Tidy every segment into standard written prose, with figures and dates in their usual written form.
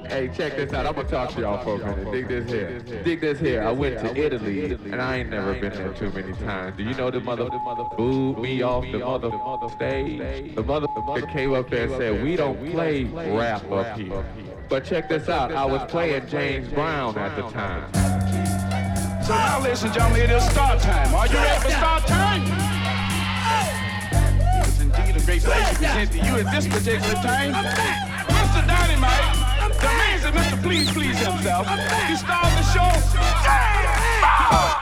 Hey, check this out. I'm gonna talk to y'all for a minute. Dig this here. Dig this here. I went to Italy, and I ain't never been there too many times. Do you know the mother booed me off the mother stage? The motherfucker came up there and said, we don't play rap up here. But check this out. I was playing James Brown at the time. So now, ladies and gentlemen, it is start time. Are you ready for start time? It's indeed a great pleasure to present to you at this particular time Mr. Dynamite, the amazing Mr. Please Please himself. He started the show. James Brown!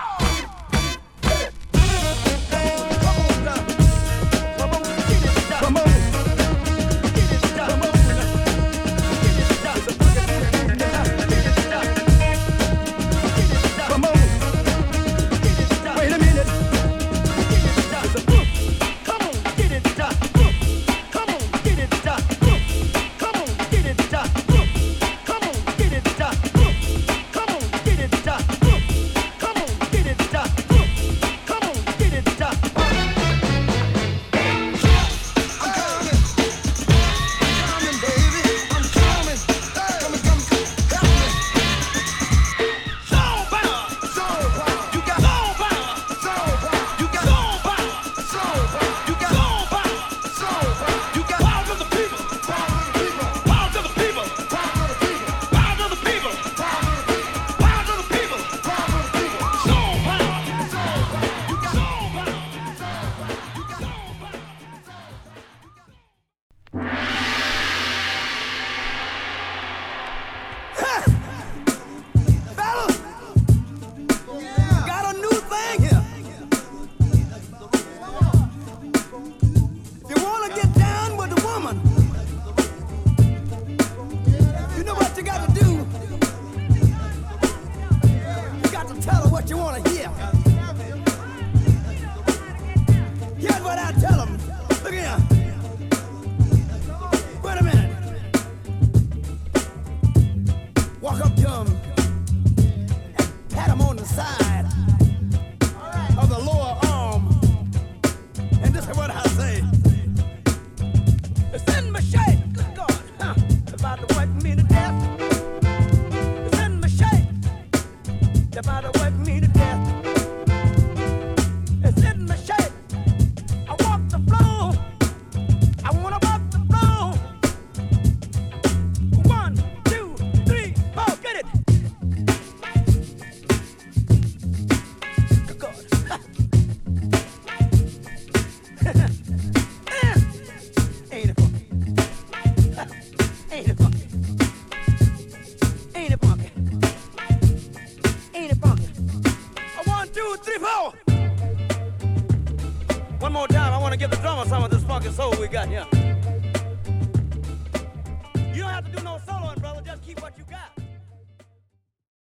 One more time, I want to give the drummer some of this funky soul we got here.